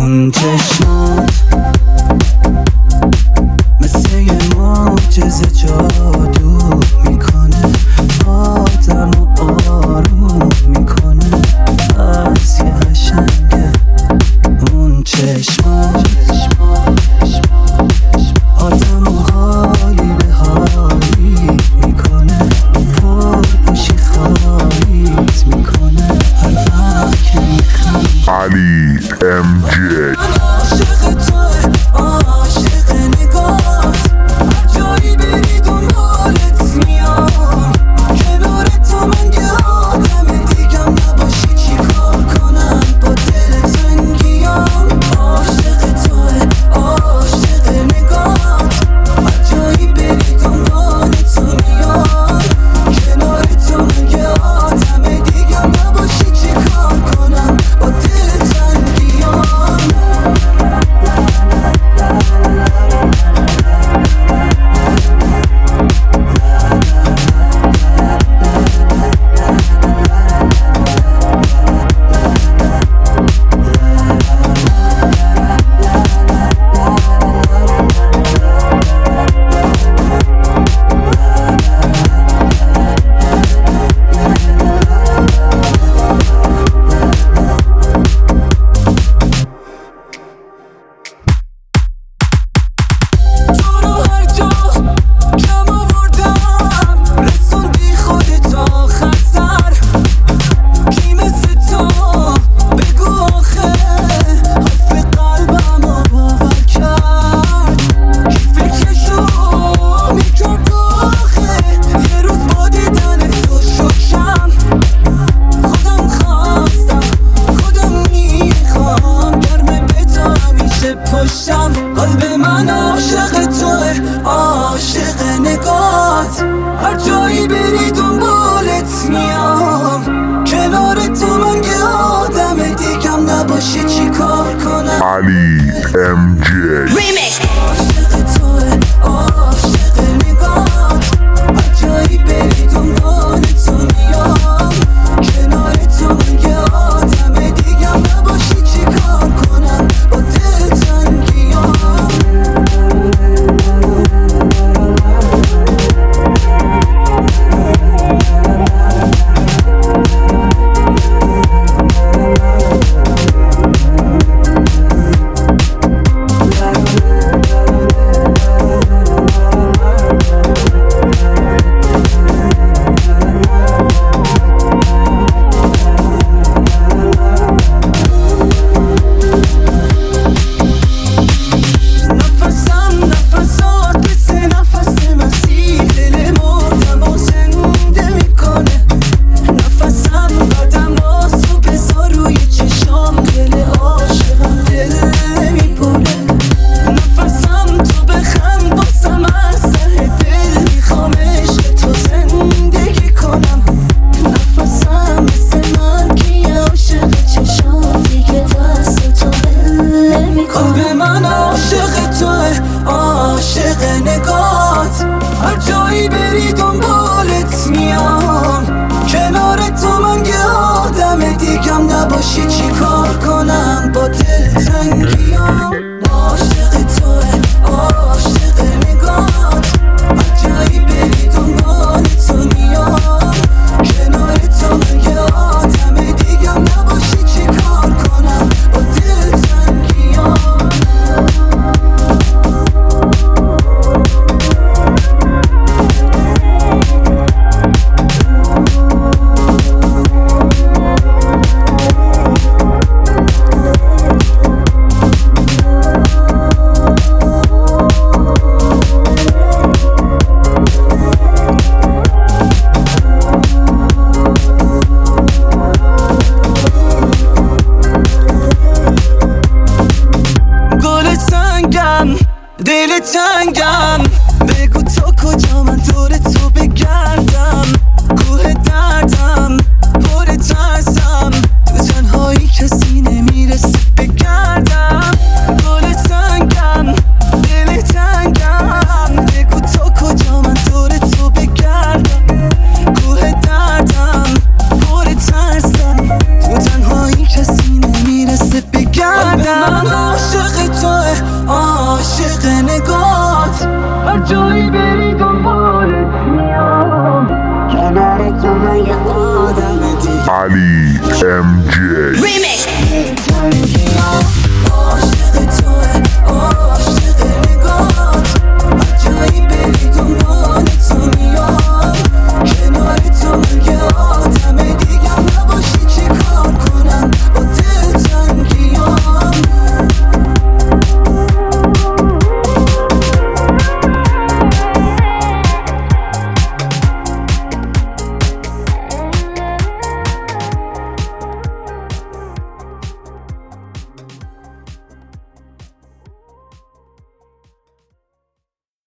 اون چشمات مثل یه معجزه جادو میکنه، آدمو آروم میکنه، از یه قشنگه اون چشمات آدمو حالی به حالی میکنه، پرپوشی خواهیت میکنه هر وقت که میخوام. علی ام جی عاشق توه، عاشق نگات، هر جایی بری دنبالت میام، کنار تو من یه آدم دیگم نباشی چی کار کنم با دل تنگیام. عاشق توه، عاشق نگات، هر جایی بری دنبال تو میام، کنار تو من یه آدم دیگم نباشی چی کار کنم با دل تنگیام. قلب من عاشق توه، عاشق نگات، هر جایی بری دنبالت میام، کنار تو من یه آدم دیگم نباشی چی کار کنم. علی ام جی عاشق توه، عاشق نگات، هر جایی بری دنبالت میام، کنار تو من یه آدم دیگم نباشی چی کار کنم با دل تنگیام. قلب من عاشق توه، عاشق نگات، هر جایی بری دنبالت میام، کنار تو من یه آدم دیگم نباشی چی کار کنم با دل تنگیام. عاشق توه، عاشق نگات، هر جایی بری دنبالت میام، کنار تو من یه آدم دیگم نباشی چی کار کنم با دل تنگیام. دل تنگم، بگو تا کجا من دور تو بگردم، کوه دردم پر ترسم، تو تنهایی کسی نمیرسه بگردم. گل تنگم، دل تنگم، بگو تا کجا من دور تو بگردم، کوه دردم پر ترسم، تو تنهایی کسی نمیرسه بگردم. BMJ. Remix.